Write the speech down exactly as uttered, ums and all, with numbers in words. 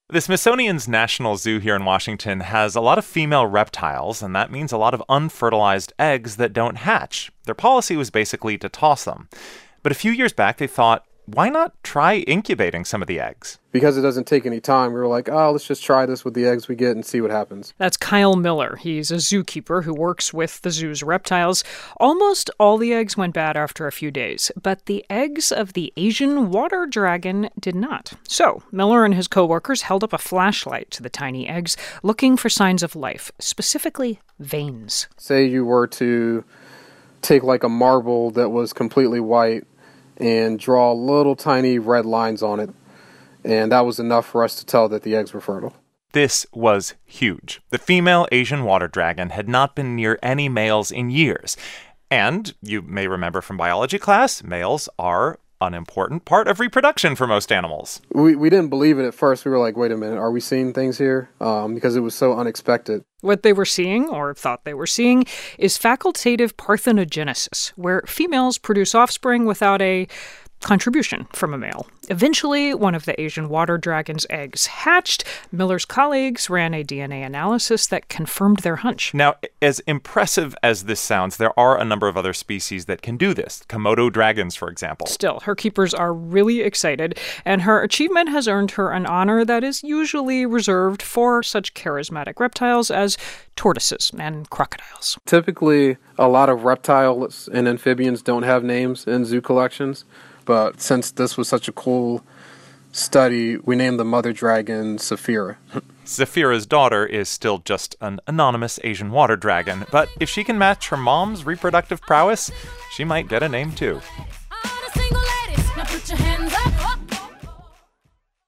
The Smithsonian's National Zoo here in Washington has a lot of female reptiles, and that means a lot of unfertilized eggs that don't hatch. Their policy was basically to toss them. But a few years back, they thought, why not try incubating some of the eggs? Because it doesn't take any time, we were like, oh, let's just try this with the eggs we get and see what happens. That's Kyle Miller. He's a zookeeper who works with the zoo's reptiles. Almost all the eggs went bad after a few days, but the eggs of the Asian water dragon did not. So Miller and his coworkers held up a flashlight to the tiny eggs, looking for signs of life, specifically veins. Say you were to take like a marble that was completely white and draw little tiny red lines on it. And that was enough for us to tell that the eggs were fertile. This was huge. The female Asian water dragon had not been near any males in years. And you may remember from biology class, males are an important part of reproduction for most animals. We we didn't believe it at first. We were like, wait a minute, are we seeing things here? Um, because it was so unexpected. What they were seeing, or thought they were seeing, is facultative parthenogenesis, where females produce offspring without a contribution from a male. Eventually, one of the Asian water dragon's eggs hatched. Miller's colleagues ran a D N A analysis that confirmed their hunch. Now, as impressive as this sounds, there are a number of other species that can do this. Komodo dragons, for example. Still, her keepers are really excited, and her achievement has earned her an honor that is usually reserved for such charismatic reptiles as tortoises and crocodiles. Typically, a lot of reptiles and amphibians don't have names in zoo collections. But since this was such a cool study, we named the mother dragon Saphira. Saphira's daughter is still just an anonymous Asian water dragon, but if she can match her mom's reproductive prowess, she might get a name too.